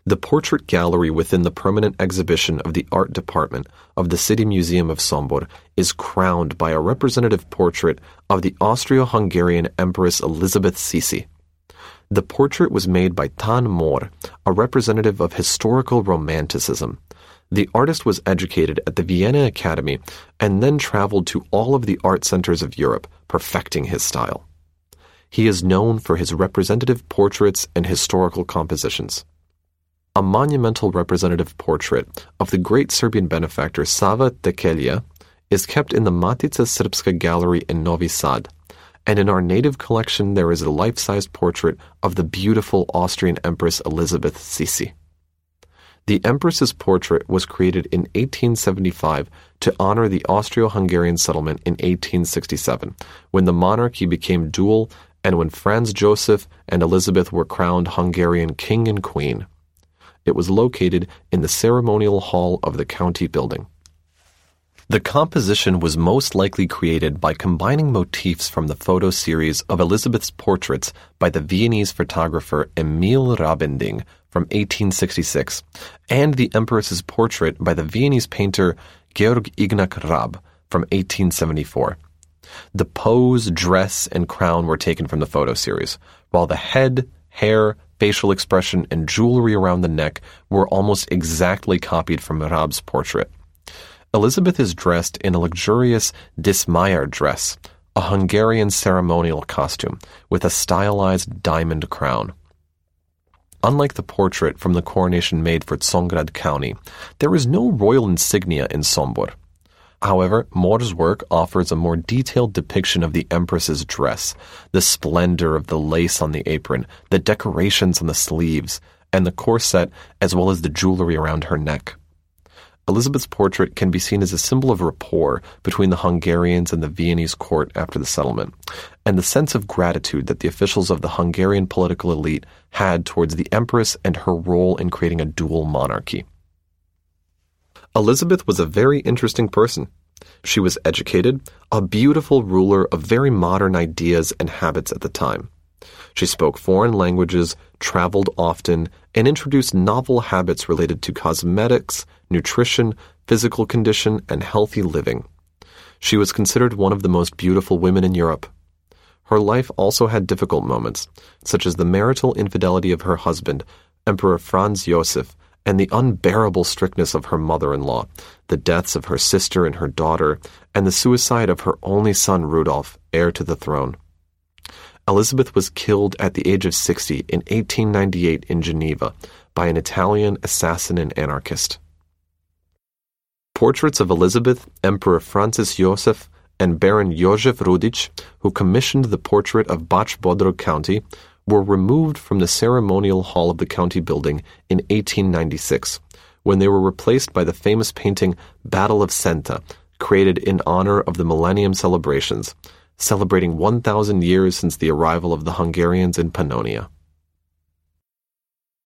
The portrait gallery within the permanent exhibition of the art department of the City Museum of Sombor is crowned by a representative portrait of the Austro-Hungarian Empress Elizabeth Sisi. The portrait was made by Tan Mor, a representative of historical romanticism. The artist was educated at the Vienna Academy and then traveled to all of the art centers of Europe, perfecting his style. He is known for his representative portraits and historical compositions. A monumental representative portrait of the great Serbian benefactor Sava Tekelja is kept in the Matica Srpska Gallery in Novi Sad, and in our native collection there is a life-size portrait of the beautiful Austrian Empress Elizabeth Sisi. The Empress's portrait was created in 1875 to honor the Austro-Hungarian settlement in 1867, when the monarchy became dual and when Franz Joseph and Elizabeth were crowned Hungarian king and queen. It was located in the ceremonial hall of the county building. The composition was most likely created by combining motifs from the photo series of Elizabeth's portraits by the Viennese photographer Emil Rabending from 1866 and the Empress's portrait by the Viennese painter Georg Ignaz Raab from 1874. The pose, dress, and crown were taken from the photo series, while the head, hair, facial expression, and jewelry around the neck were almost exactly copied from Raab's portrait. Elizabeth is dressed in a luxurious Dismayer dress, a Hungarian ceremonial costume, with a stylized diamond crown. Unlike the portrait from the coronation made for Tsongrad County, there is no royal insignia in Sombor. However, Mor's work offers a more detailed depiction of the Empress's dress, the splendor of the lace on the apron, the decorations on the sleeves, and the corset, as well as the jewelry around her neck. Elizabeth's portrait can be seen as a symbol of rapport between the Hungarians and the Viennese court after the settlement, and the sense of gratitude that the officials of the Hungarian political elite had towards the Empress and her role in creating a dual monarchy. Elizabeth was a very interesting person. She was educated, a beautiful ruler of very modern ideas and habits at the time. She spoke foreign languages, traveled often, and introduced novel habits related to cosmetics, nutrition, physical condition, and healthy living. She was considered one of the most beautiful women in Europe. Her life also had difficult moments, such as the marital infidelity of her husband, Emperor Franz Joseph, and the unbearable strictness of her mother-in-law, the deaths of her sister and her daughter, and the suicide of her only son Rudolf, heir to the throne. Elizabeth was killed at the age of 60 in 1898 in Geneva by an Italian assassin and anarchist. Portraits of Elizabeth, Emperor Francis Joseph, and Baron Józef Rudić, who commissioned the portrait of Bács-Bodrog County, were removed from the ceremonial hall of the county building in 1896, when they were replaced by the famous painting Battle of Senta, created in honor of the Millennium celebrations, celebrating 1,000 years since the arrival of the Hungarians in Pannonia.